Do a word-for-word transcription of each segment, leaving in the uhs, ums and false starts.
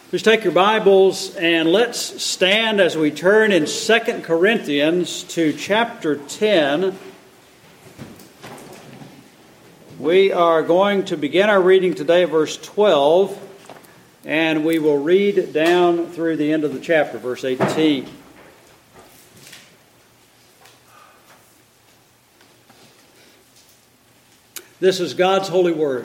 Please take your Bibles and let's stand as we turn in Second Corinthians to chapter ten. We are going to begin our reading today at verse twelve, and we will read down through the end of the chapter, verse eighteen. This is God's holy word.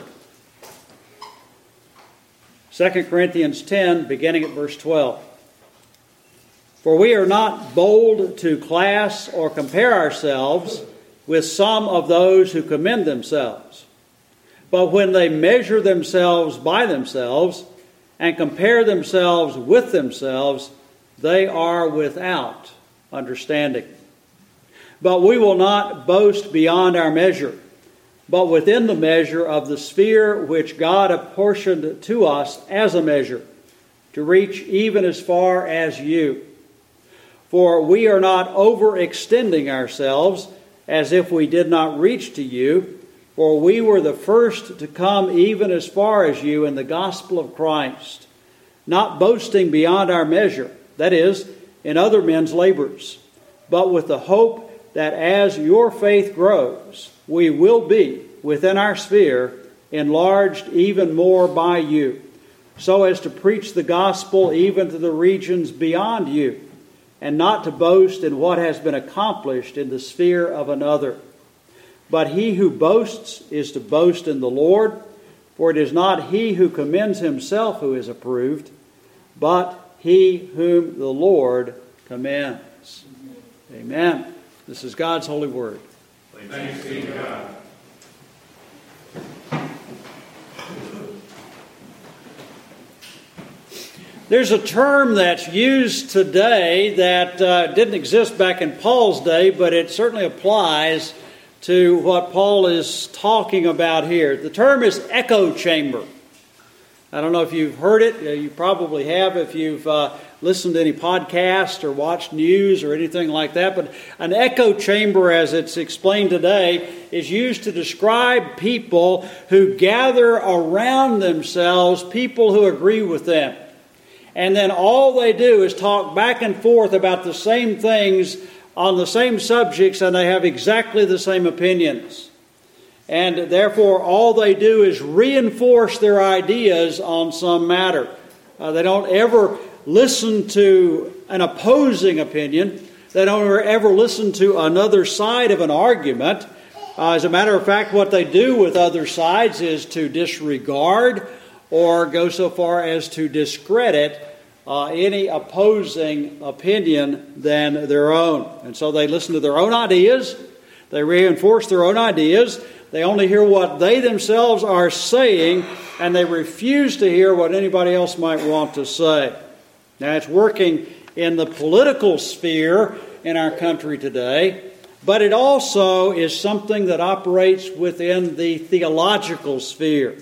Second Corinthians ten, beginning at verse twelve. For we are not bold to class or compare ourselves with some of those who commend themselves. But when they measure themselves by themselves and compare themselves with themselves, they are without understanding. But we will not boast beyond our measure, but within the measure of the sphere which God apportioned to us as a measure, to reach even as far as you. For we are not overextending ourselves as if we did not reach to you, for we were the first to come even as far as you in the gospel of Christ, not boasting beyond our measure, that is, in other men's labors, but with the hope that as your faith grows, we will be, within our sphere, enlarged even more by you, so as to preach the gospel even to the regions beyond you, and not to boast in what has been accomplished in the sphere of another. But he who boasts is to boast in the Lord, for it is not he who commends himself who is approved, but he whom the Lord commends. Amen. This is God's holy word. Thanks be to God. There's a term that's used today that uh, didn't exist back in Paul's day, but it certainly applies to what Paul is talking about here. The term is echo chamber. I don't know if you've heard it. You probably have if you've uh, listened to any podcast or watched news or anything like that. But an echo chamber, as it's explained today, is used to describe people who gather around themselves people who agree with them. And then all they do is talk back and forth about the same things on the same subjects, and they have exactly the same opinions. And therefore, all they do is reinforce their ideas on some matter. Uh, they don't ever listen to an opposing opinion. They don't ever listen to another side of an argument. Uh, as a matter of fact, what they do with other sides is to disregard or go so far as to discredit uh, any opposing opinion than their own. And so they listen to their own ideas. They reinforce their own ideas. They only hear what they themselves are saying, and they refuse to hear what anybody else might want to say. Now, it's working in the political sphere in our country today, but it also is something that operates within the theological sphere.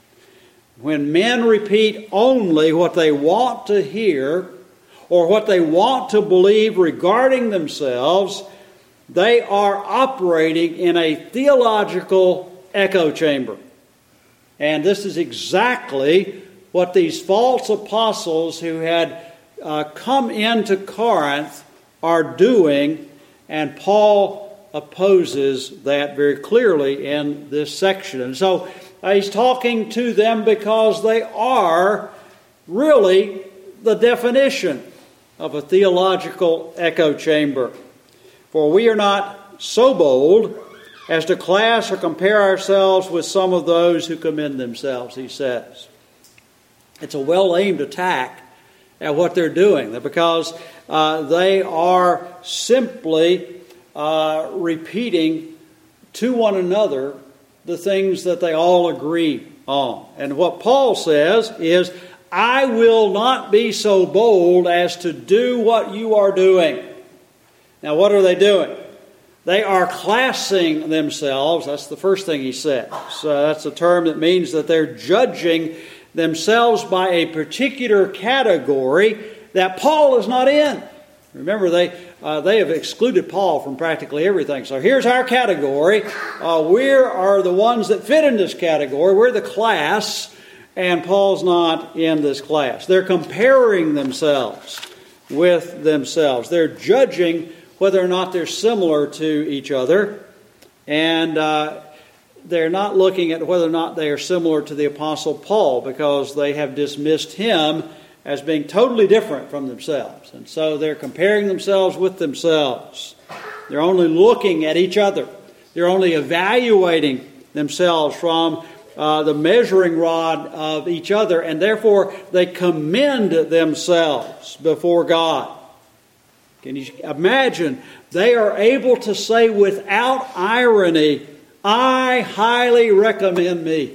When men repeat only what they want to hear or what they want to believe regarding themselves, they are operating in a theological echo chamber. And this is exactly what these false apostles who had uh, come into Corinth are doing, and Paul opposes that very clearly in this section. And so uh, he's talking to them because they are really the definition of a theological echo chamber. For we are not so bold as to class or compare ourselves with some of those who commend themselves, he says. It's a well-aimed attack at what they're doing, because uh, they are simply uh, repeating to one another the things that they all agree on. And what Paul says is, I will not be so bold as to do what you are doing. Now, what are they doing? They are classing themselves. That's the first thing he says. So that's a term that means that they're judging themselves by a particular category that Paul is not in. Remember, they uh, they have excluded Paul from practically everything. So here's our category. Uh, we are the ones that fit in this category. We're the class. and Paul's not in this class. They're comparing themselves with themselves. They're judging whether or not they're similar to each other, and uh, they're not looking at whether or not they are similar to the Apostle Paul, because they have dismissed him as being totally different from themselves. And so they're comparing themselves with themselves. They're only looking at each other. They're only evaluating themselves from uh, the measuring rod of each other, and therefore they commend themselves before God. Can you imagine? They are able to say without irony, I highly recommend me.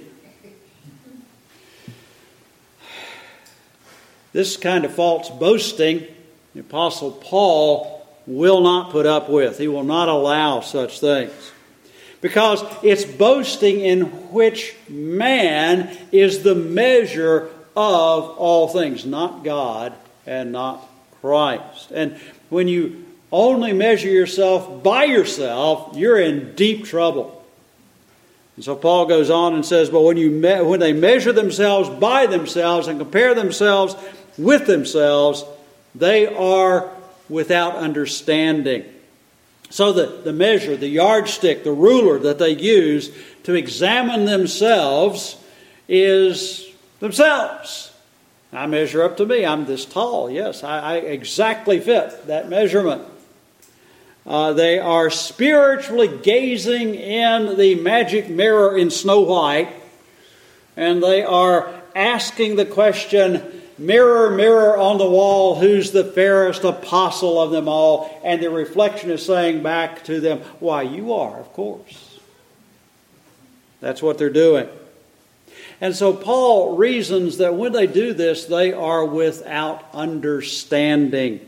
This kind of false boasting, the Apostle Paul will not put up with. He will not allow such things. Because it's boasting in which man is the measure of all things, not God and not Christ. And when you only measure yourself by yourself, you're in deep trouble. And so Paul goes on and says, but when you me- when they measure themselves by themselves and compare themselves with themselves, they are without understanding. So the, the measure, the yardstick, the ruler that they use to examine themselves is themselves. I measure up to me. I'm this tall. Yes, I, I exactly fit that measurement. Uh, they are spiritually gazing in the magic mirror in Snow White, and they are asking the question, mirror, mirror on the wall, who's the fairest apostle of them all? And the reflection is saying back to them, why, you are, of course. That's what they're doing. And so Paul reasons that when they do this, they are without understanding.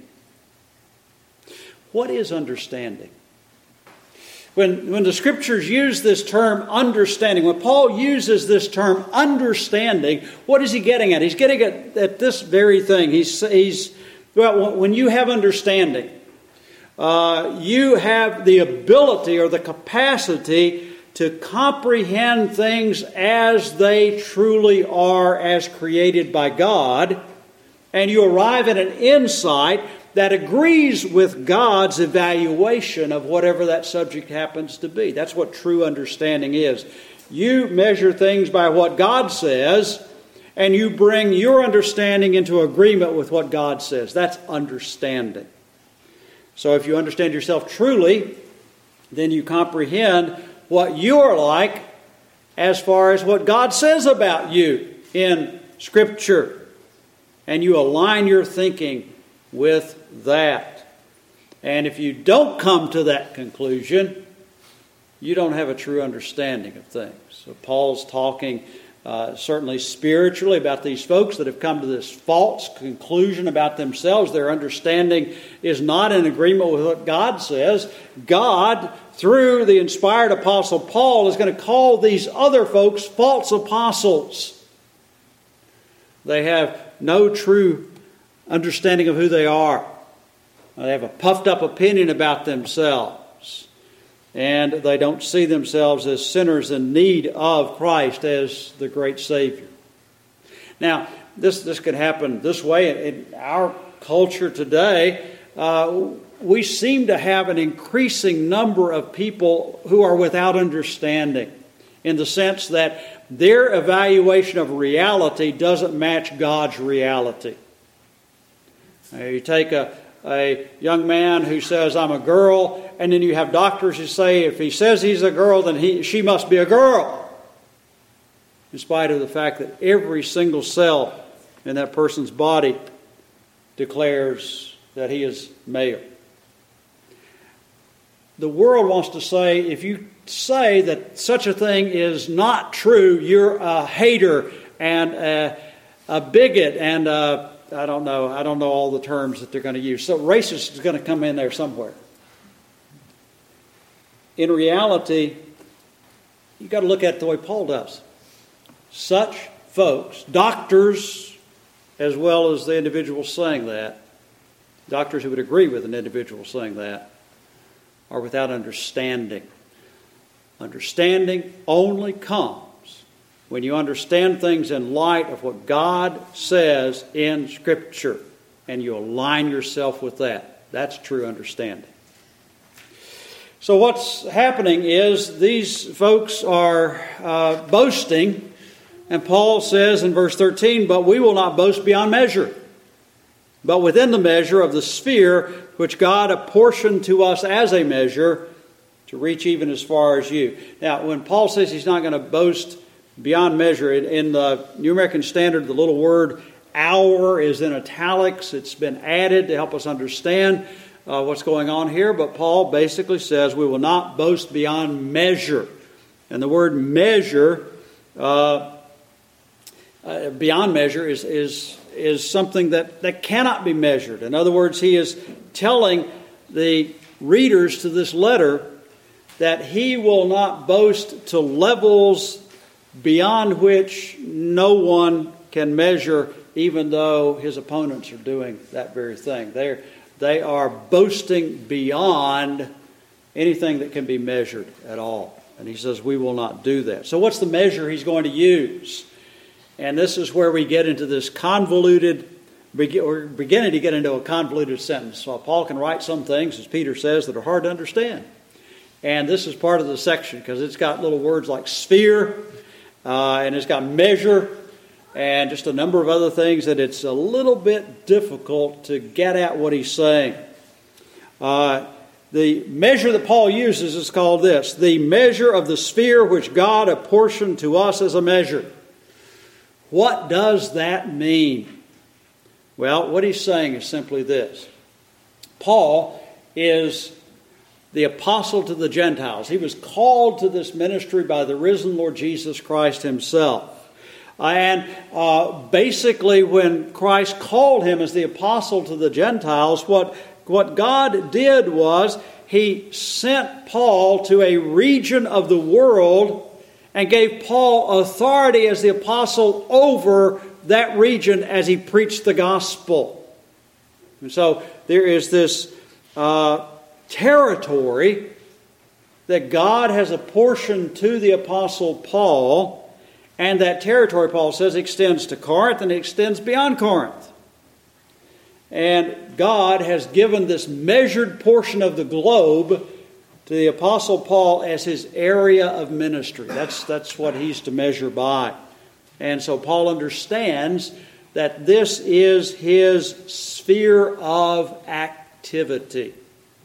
What is understanding? When, when the Scriptures use this term understanding, when Paul uses this term understanding, what is he getting at? He's getting at, at this very thing. He's, he's well, when you have understanding, uh, you have the ability or the capacity to comprehend things as they truly are, as created by God, and you arrive at an insight that agrees with God's evaluation of whatever that subject happens to be. That's what true understanding is. You measure things by what God says, and you bring your understanding into agreement with what God says. That's understanding. So if you understand yourself truly, then you comprehend what you're like as far as what God says about you in Scripture. And you align your thinking with that. And if you don't come to that conclusion, you don't have a true understanding of things. So Paul's talking uh, certainly spiritually about these folks that have come to this false conclusion about themselves. Their understanding is not in agreement with what God says. God, through the inspired apostle Paul, is going to call these other folks false apostles. They have no true understanding of who they are. They have a puffed up opinion about themselves. And they don't see themselves as sinners in need of Christ as the great Savior. Now, this, this can happen this way. In our culture today, uh, we seem to have an increasing number of people who are without understanding, in the sense that their evaluation of reality doesn't match God's reality. Now, you take a, a young man who says, I'm a girl, and then you have doctors who say if he says he's a girl, then he, she must be a girl, in spite of the fact that every single cell in that person's body declares that he is male. The world wants to say, if you say that such a thing is not true, you're a hater and a, a bigot and a, I don't know, I don't know all the terms that they're going to use. So racist is going to come in there somewhere. In reality, you've got to look at it the way Paul does. Such folks, doctors as well as the individual saying that, doctors who would agree with an individual saying that, are without understanding. Understanding only comes when you understand things in light of what God says in Scripture, and you align yourself with that. That's true understanding. So what's happening is these folks are uh, boasting, and Paul says in verse thirteen, "But we will not boast beyond measure, but within the measure of the sphere which God apportioned to us as a measure, to reach even as far as you." Now, when Paul says he's not going to boast beyond measure, in, in the New American Standard, the little word "our" is in italics. It's been added to help us understand uh, what's going on here. But Paul basically says we will not boast beyond measure. And the word measure, uh, uh, beyond measure, is, is, is something that, that cannot be measured. In other words, he is telling the readers to this letter that he will not boast to levels beyond which no one can measure, even though his opponents are doing that very thing. They're, they are boasting beyond anything that can be measured at all. And he says we will not do that. So what's the measure he's going to use? And this is where we get into this convoluted, we're beginning to get into a convoluted sentence. So Paul can write some things, as Peter says, that are hard to understand. And this is part of the section because it's got little words like sphere, uh, and it's got measure, and just a number of other things that it's a little bit difficult to get at what he's saying. Uh, the measure that Paul uses is called this: the measure of the sphere which God apportioned to us as a measure. What does that mean? Well, what he's saying is simply this. Paul is the apostle to the Gentiles. He was called to this ministry by the risen Lord Jesus Christ himself. And uh, basically when Christ called him as the apostle to the Gentiles, what, what God did was he sent Paul to a region of the world and gave Paul authority as the apostle over that region as he preached the gospel. And so there is this uh, territory that God has apportioned to the apostle Paul, and that territory, Paul says, extends to Corinth and extends beyond Corinth. And God has given this measured portion of the globe to the apostle Paul as his area of ministry. That's, that's what he's to measure by. And so Paul understands that this is his sphere of activity.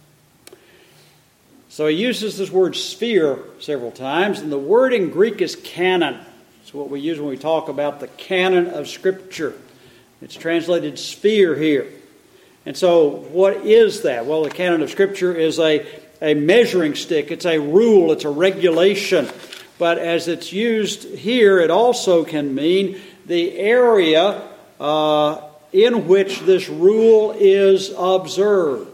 So he uses this word sphere several times, and the word in Greek is canon. It's what we use when we talk about the canon of Scripture. It's translated sphere here. And so what is that? Well, the canon of Scripture is a, a measuring stick. It's a rule. It's a regulation. But as it's used here, it also can mean the area uh, in which this rule is observed.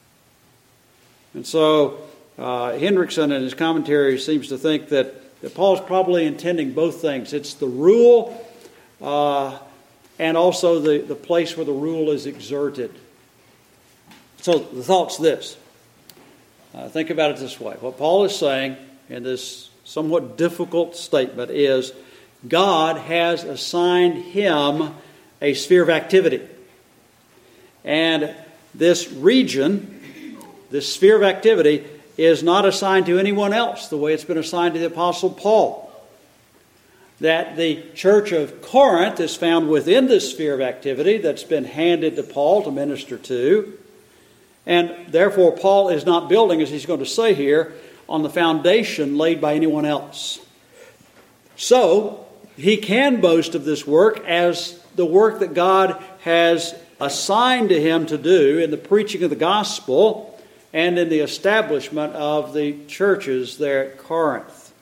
And so uh, Hendrickson in his commentary seems to think that, that Paul's probably intending both things. It's the rule uh, and also the, the place where the rule is exerted. So the thought's this. Uh, think about it this way. What Paul is saying in this somewhat difficult statement is God has assigned him a sphere of activity. And this region, this sphere of activity, is not assigned to anyone else the way it's been assigned to the Apostle Paul. That the church of Corinth is found within this sphere of activity that's been handed to Paul to minister to. And therefore Paul is not building, as he's going to say here, on the foundation laid by anyone else. So he can boast of this work as the work that God has assigned to him to do in the preaching of the gospel and in the establishment of the churches there at Corinth.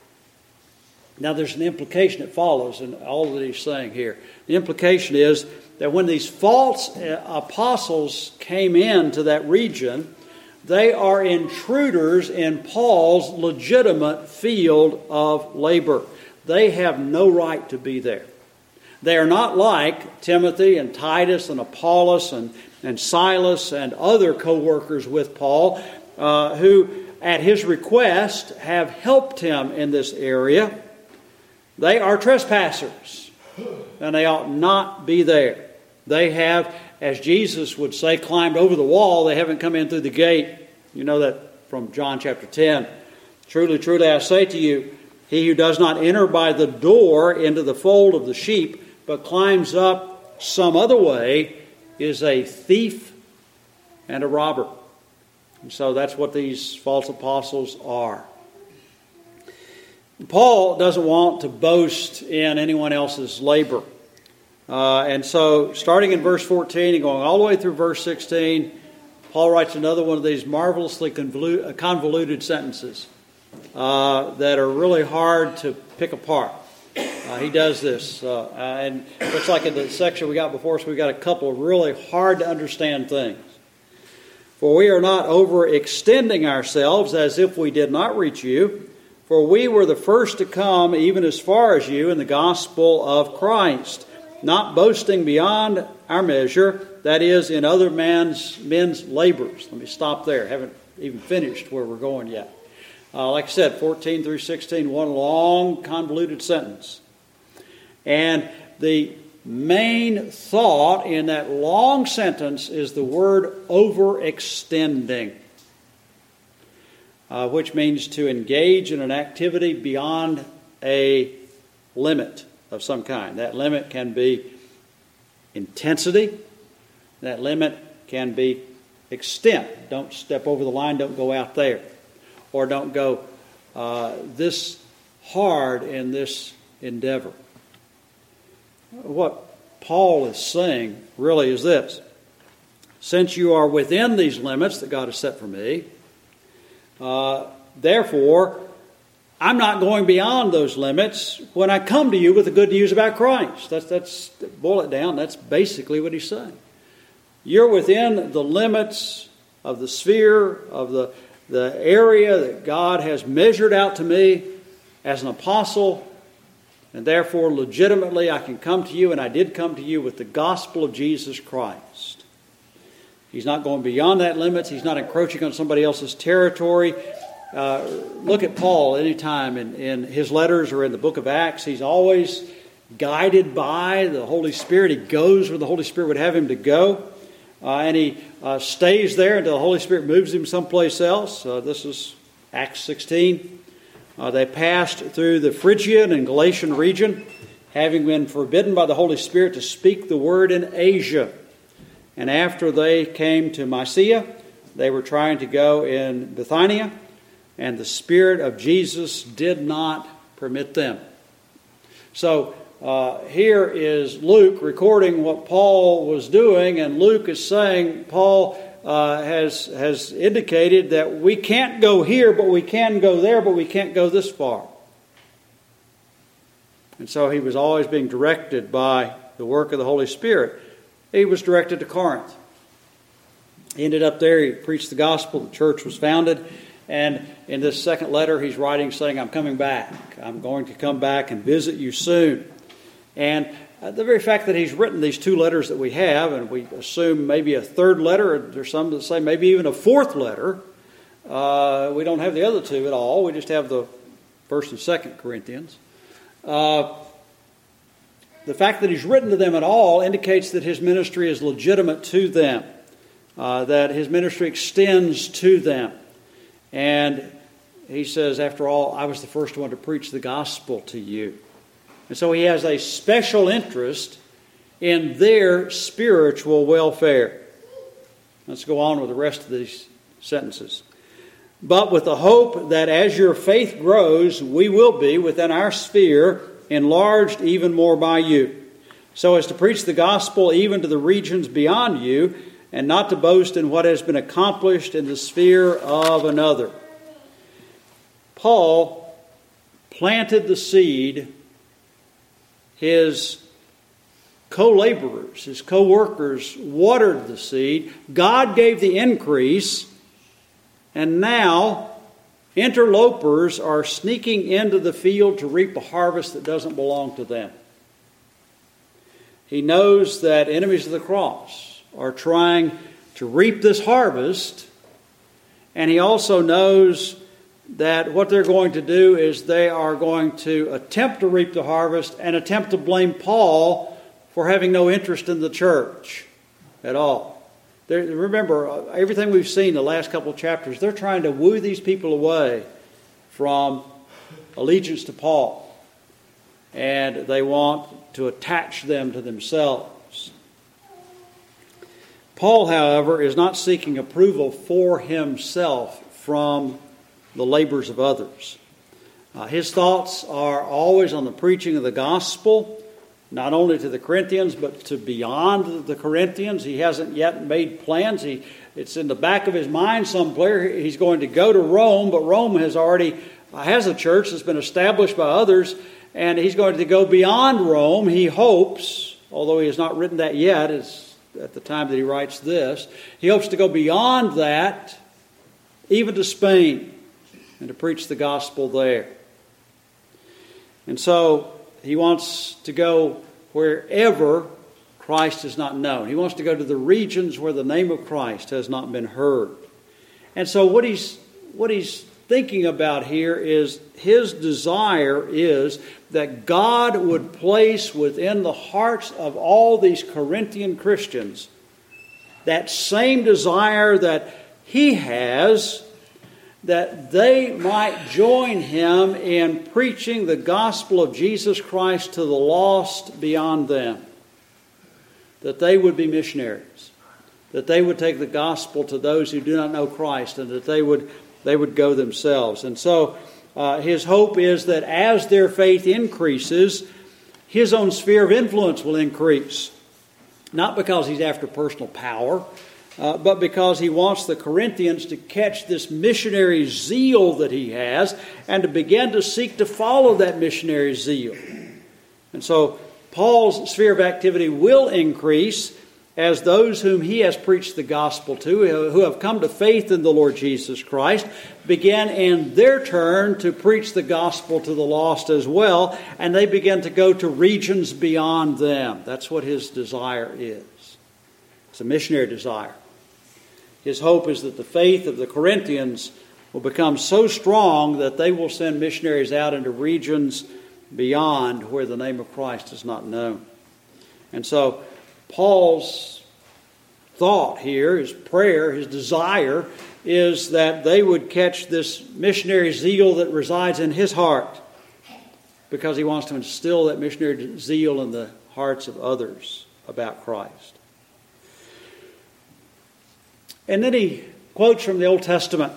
Now there's an implication that follows in all that he's saying here. The implication is that when these false apostles came into that region, they are intruders in Paul's legitimate field of labor. They have no right to be there. They are not like Timothy and Titus and Apollos and, and Silas and other co-workers with Paul uh, who, at his request, have helped him in this area. They are trespassers, and they ought not be there. They have, as Jesus would say, climbed over the wall. They haven't come in through the gate. You know that from John chapter ten. Truly, truly, I say to you, he who does not enter by the door into the fold of the sheep, but climbs up some other way, is a thief and a robber. And so that's what these false apostles are. Paul doesn't want to boast in anyone else's labor. Uh, and so starting in verse fourteen and going all the way through verse sixteen, Paul writes another one of these marvelously convolu- convoluted sentences uh, that are really hard to pick apart. Uh, he does this. Uh, and it looks like in the section we got before us, we got a couple of really hard to understand things. For we are not overextending ourselves as if we did not reach you, for we were the first to come even as far as you in the gospel of Christ, not boasting beyond our measure, that is, in other man's, men's labors. Let me stop there. Haven't even finished where we're going yet. Uh, like I said, fourteen through sixteen, one long, convoluted sentence. And the main thought in that long sentence is the word overextending, uh, which means to engage in an activity beyond a limit of some kind. That limit can be intensity. That limit can be extent. Don't step over the line. Don't go out there. Or don't go uh, this hard in this endeavor. What Paul is saying really is this. Since you are within these limits that God has set for me, uh, therefore, I'm not going beyond those limits when I come to you with the good news about Christ. That's, that's boil it down, that's basically what he's saying. You're within the limits of the sphere, of the, the area that God has measured out to me as an apostle, and therefore legitimately I can come to you, and I did come to you with the gospel of Jesus Christ. He's not going beyond that limits. He's not encroaching on somebody else's territory. Uh, look at Paul anytime in, in his letters or in the book of Acts. He's always guided by the Holy Spirit. He goes where the Holy Spirit would have him to go. Uh, and he uh, stays there until the Holy Spirit moves him someplace else. Uh, this is Acts sixteen. Uh, they passed through the Phrygian and Galatian region, having been forbidden by the Holy Spirit to speak the word in Asia. And after they came to Mysia, they were trying to go in Bithynia, and the Spirit of Jesus did not permit them. So uh, here is Luke recording what Paul was doing, and Luke is saying Paul uh, has, has indicated that we can't go here, but we can go there, but we can't go this far. And so he was always being directed by the work of the Holy Spirit. He was directed to Corinth. He ended up there. He preached the gospel. The church was founded. And in this second letter, he's writing saying, I'm coming back. I'm going to come back and visit you soon. And the very fact that he's written these two letters that we have, and we assume maybe a third letter, there's some that say maybe even a fourth letter. Uh, we don't have the other two at all. We just have the First and Second Corinthians. Uh, the fact that he's written to them at all indicates that his ministry is legitimate to them, uh, that his ministry extends to them. And he says, after all, I was the first one to preach the gospel to you. And so he has a special interest in their spiritual welfare. Let's go on with the rest of these sentences. But with the hope that as your faith grows, we will be within our sphere enlarged even more by you, so as to preach the gospel even to the regions beyond you, and not to boast in what has been accomplished in the sphere of another. Paul planted the seed. His co-laborers, his co-workers watered the seed. God gave the increase. And now interlopers are sneaking into the field to reap a harvest that doesn't belong to them. He knows that enemies of the cross are trying to reap this harvest, and he also knows that what they're going to do is they are going to attempt to reap the harvest and attempt to blame Paul for having no interest in the church at all. They're, remember, everything we've seen the last couple of chapters, they're trying to woo these people away from allegiance to Paul. And they want to attach them to themselves. Paul, however, is not seeking approval for himself from the labors of others. Uh, his thoughts are always on the preaching of the gospel, not only to the Corinthians, but to beyond the Corinthians. He hasn't yet made plans. He, it's in the back of his mind somewhere. He's going to go to Rome, but Rome has already uh, has a church that's been established by others, and he's going to go beyond Rome, he hopes, although he has not written that yet, it's at the time that he writes this. He hopes to go beyond that, even to Spain, and to preach the gospel there. And so he wants to go wherever Christ is not known. He wants to go to the regions where the name of Christ has not been heard. And so what he's what he's thinking about here is his desire is that God would place within the hearts of all these Corinthian Christians that same desire that he has, that they might join him in preaching the gospel of Jesus Christ to the lost beyond them. That they would be missionaries. That they would take the gospel to those who do not know Christ, and that they would they would go themselves. And so uh, his hope is that as their faith increases, his own sphere of influence will increase. Not because he's after personal power, Uh, but because he wants the Corinthians to catch this missionary zeal that he has and to begin to seek to follow that missionary zeal. And so Paul's sphere of activity will increase as those whom he has preached the gospel to, who have come to faith in the Lord Jesus Christ, begin in their turn to preach the gospel to the lost as well, and they begin to go to regions beyond them. That's what his desire is. It's a missionary desire. His hope is that the faith of the Corinthians will become so strong that they will send missionaries out into regions beyond where the name of Christ is not known. And so Paul's thought here, his prayer, his desire, is that they would catch this missionary zeal that resides in his heart, because he wants to instill that missionary zeal in the hearts of others about Christ. And then he quotes from the Old Testament,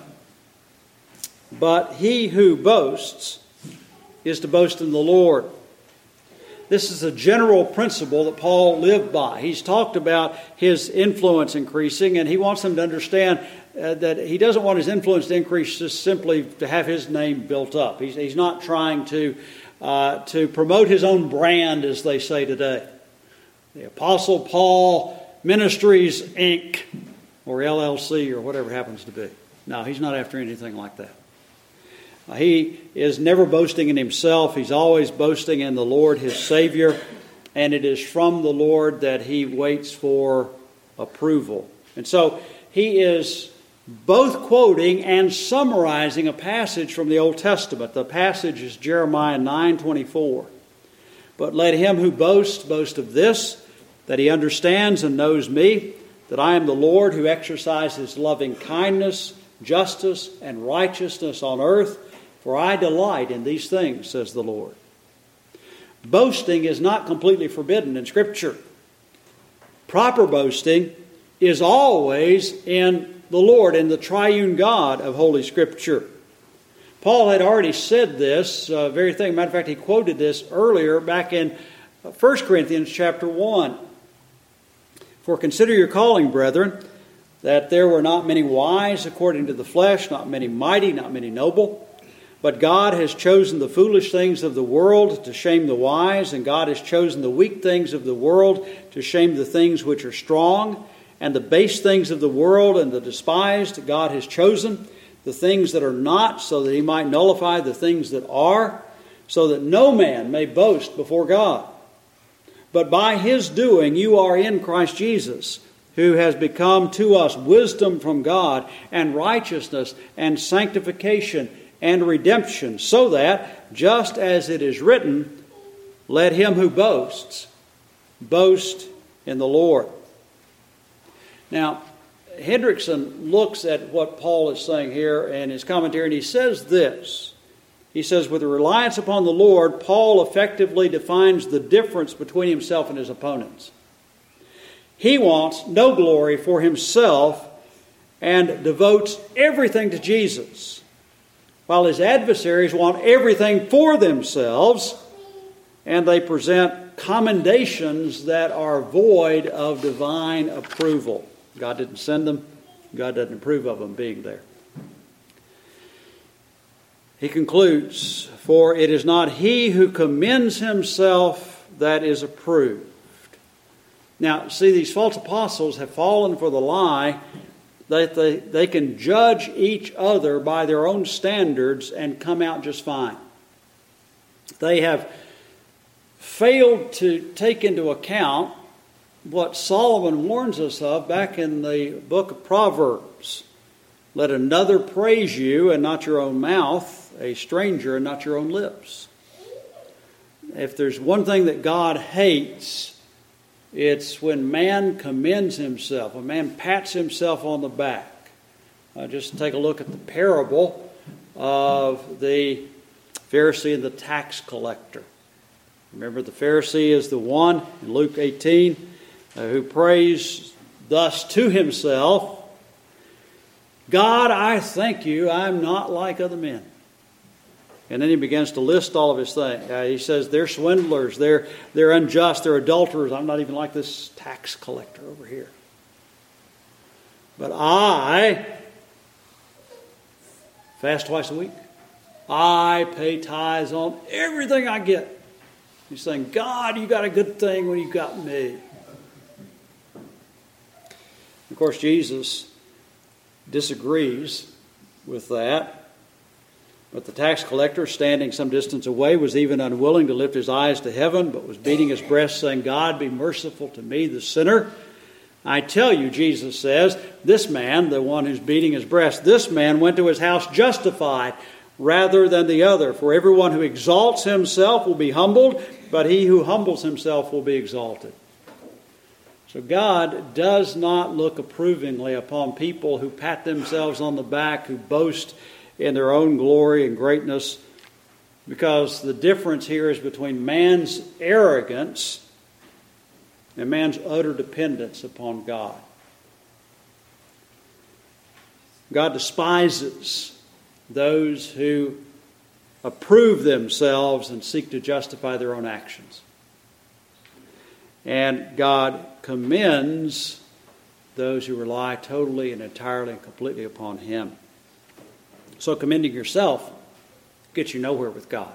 "But he who boasts is to boast in the Lord." This is a general principle that Paul lived by. He's talked about his influence increasing, and he wants them to understand uh, that he doesn't want his influence to increase just simply to have his name built up. He's, he's not trying to, uh, to promote his own brand, as they say today. The Apostle Paul Ministries, Incorporated, or L L C, or whatever it happens to be. No, he's not after anything like that. Uh, he is never boasting in himself. He's always boasting in the Lord, his Savior, and it is from the Lord that he waits for approval. And so he is both quoting and summarizing a passage from the Old Testament. The passage is Jeremiah nine twenty-four. "But let him who boasts boast of this, that he understands and knows me, that I am the Lord who exercises loving kindness, justice, and righteousness on earth, for I delight in these things, says the Lord." Boasting is not completely forbidden in Scripture. Proper boasting is always in the Lord, in the triune God of Holy Scripture. Paul had already said this uh, very thing. Matter of fact, he quoted this earlier back in First Corinthians chapter one. "For consider your calling, brethren, that there were not many wise according to the flesh, not many mighty, not many noble. But God has chosen the foolish things of the world to shame the wise, and God has chosen the weak things of the world to shame the things which are strong, and the base things of the world and the despised God has chosen, the things that are not, so that he might nullify the things that are, so that no man may boast before God. But by his doing you are in Christ Jesus, who has become to us wisdom from God, and righteousness, and sanctification, and redemption, so that, just as it is written, let him who boasts boast in the Lord. Now, Hendrickson looks at what Paul is saying here in his commentary, and he says this. He says, with a reliance upon the Lord, Paul effectively defines the difference between himself and his opponents. He wants no glory for himself and devotes everything to Jesus, while his adversaries want everything for themselves, and they present commendations that are void of divine approval. God didn't send them. God doesn't approve of them being there. He concludes, for it is not he who commends himself that is approved. Now, see, these false apostles have fallen for the lie that they, they can judge each other by their own standards and come out just fine. They have failed to take into account what Solomon warns us of back in the book of Proverbs. Let another praise you and not your own mouth, a stranger and not your own lips. If there's one thing that God hates, it's when man commends himself, when man pats himself on the back. Uh, just take a look at the parable of the Pharisee and the tax collector. Remember, the Pharisee is the one in Luke eighteen uh, who prays thus to himself, God, I thank you, I'm not like other men. And then he begins to list all of his things. Uh, he says, they're swindlers, they're, they're unjust, they're adulterers. I'm not even like this tax collector over here. But I fast twice a week. I pay tithes on everything I get. He's saying, God, you got a good thing when you got me. Of course, Jesus disagrees with that. But the tax collector, standing some distance away, was even unwilling to lift his eyes to heaven, but was beating his breast, saying, God, be merciful to me, the sinner. I tell you, Jesus says, this man, the one who's beating his breast, this man went to his house justified rather than the other. For everyone who exalts himself will be humbled, but he who humbles himself will be exalted. So God does not look approvingly upon people who pat themselves on the back, who boast in their own glory and greatness, because the difference here is between man's arrogance and man's utter dependence upon God. God despises those who approve themselves and seek to justify their own actions. And God commends those who rely totally and entirely and completely upon Him. So commending yourself gets you nowhere with God.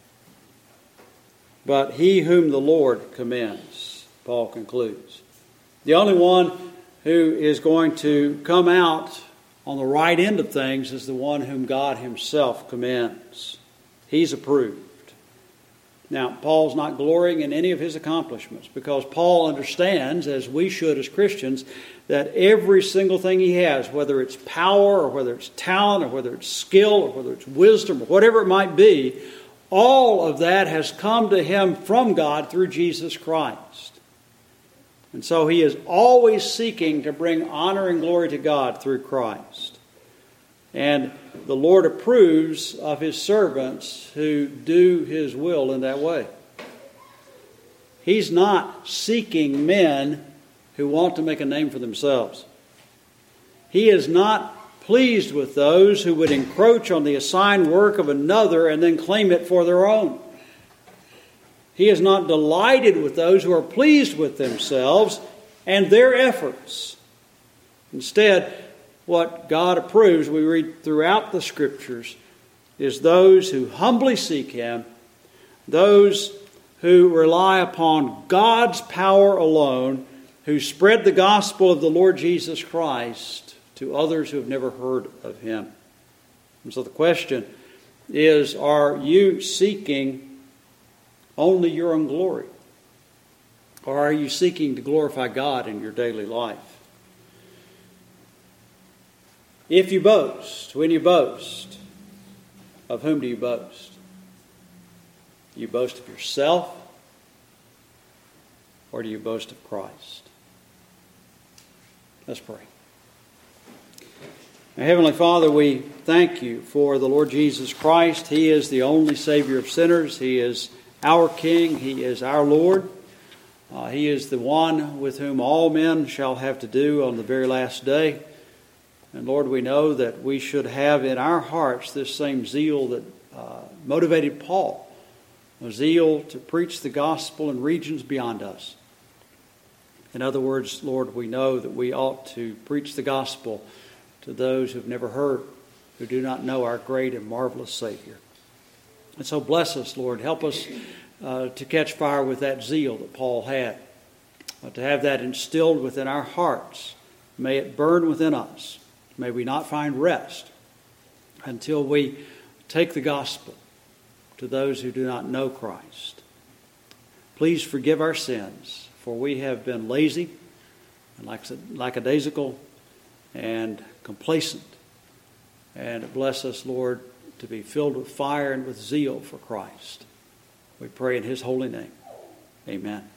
But he whom the Lord commends, Paul concludes. The only one who is going to come out on the right end of things is the one whom God Himself commends. He's approved. Now, Paul's not glorying in any of his accomplishments, because Paul understands, as we should as Christians, that every single thing he has, whether it's power or whether it's talent or whether it's skill or whether it's wisdom or whatever it might be, all of that has come to him from God through Jesus Christ. And so he is always seeking to bring honor and glory to God through Christ. And the Lord approves of His servants who do His will in that way. He's not seeking men who want to make a name for themselves. He is not pleased with those who would encroach on the assigned work of another and then claim it for their own. He is not delighted with those who are pleased with themselves and their efforts. Instead, what God approves, we read throughout the Scriptures, is those who humbly seek Him, those who rely upon God's power alone, who spread the gospel of the Lord Jesus Christ to others who have never heard of Him. And so the question is, are you seeking only your own glory? Or are you seeking to glorify God in your daily life? If you boast, when you boast, of whom do you boast? Do you boast of yourself, or do you boast of Christ? Let's pray. Our Heavenly Father, we thank you for the Lord Jesus Christ. He is the only Savior of sinners. He is our King. He is our Lord. Uh, he is the one with whom all men shall have to do on the very last day. And Lord, we know that we should have in our hearts this same zeal that uh, motivated Paul, a zeal to preach the gospel in regions beyond us. In other words, Lord, we know that we ought to preach the gospel to those who have never heard, who do not know our great and marvelous Savior. And so bless us, Lord. Help us uh, to catch fire with that zeal that Paul had, uh, to have that instilled within our hearts. May it burn within us. May we not find rest until we take the gospel to those who do not know Christ. Please forgive our sins, for we have been lazy and lackadaisical and complacent. And bless us, Lord, to be filled with fire and with zeal for Christ. We pray in His holy name. Amen.